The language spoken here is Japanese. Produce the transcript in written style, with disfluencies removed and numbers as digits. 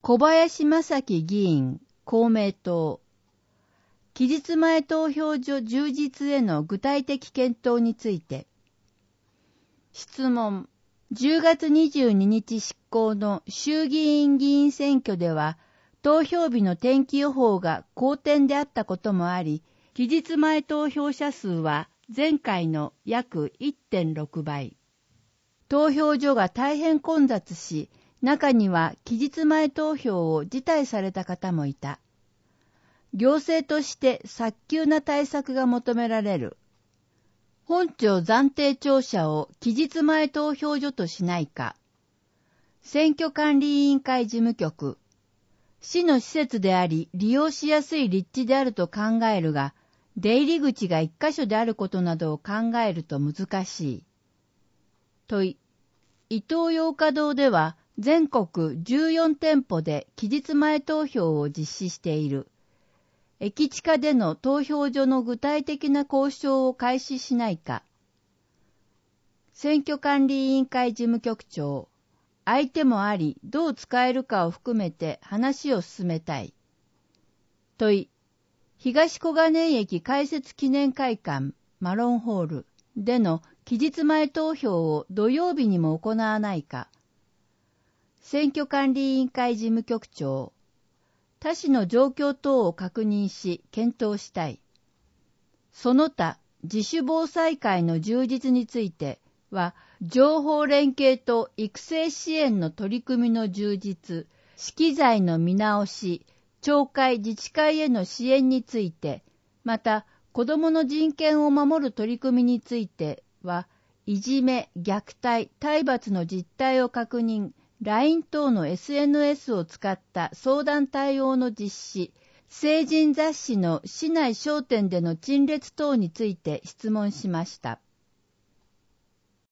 小林正樹議員、公明党。期日前投票所充実への具体的検討について。質問。10月22日執行の衆議院議員選挙では、投票日の天気予報が好転であったこともあり、期日前投票者数は前回の約 1.6 倍。投票所が大変混雑し、中には期日前投票を辞退された方もいた。行政として早急な対策が求められる。本庁暫定庁舎を期日前投票所としないか。選挙管理委員会事務局。市の施設であり利用しやすい立地であると考えるが、出入り口が一箇所であることなどを考えると難しい。問い。イトーヨーカドーでは全国14店舗で期日前投票を実施している。駅地下での投票所の具体的な交渉を開始しないか。選挙管理委員会事務局長。相手もあり、どう使えるかを含めて話を進めたい。問い。東小金井駅開設記念会館マロンホールでの期日前投票を土曜日にも行わないか。選挙管理委員会事務局長。他市の状況等を確認し検討したい。その他、自主防災会の充実については、情報連携と育成支援の取り組みの充実、資機材の見直し、町会自治会への支援について、また、子どもの人権を守る取り組みについては、いじめ、虐待、体罰の実態を確認、LINE 等の SNS を使った相談対応の実施、成人雑誌の市内商店での陳列等について質問しました。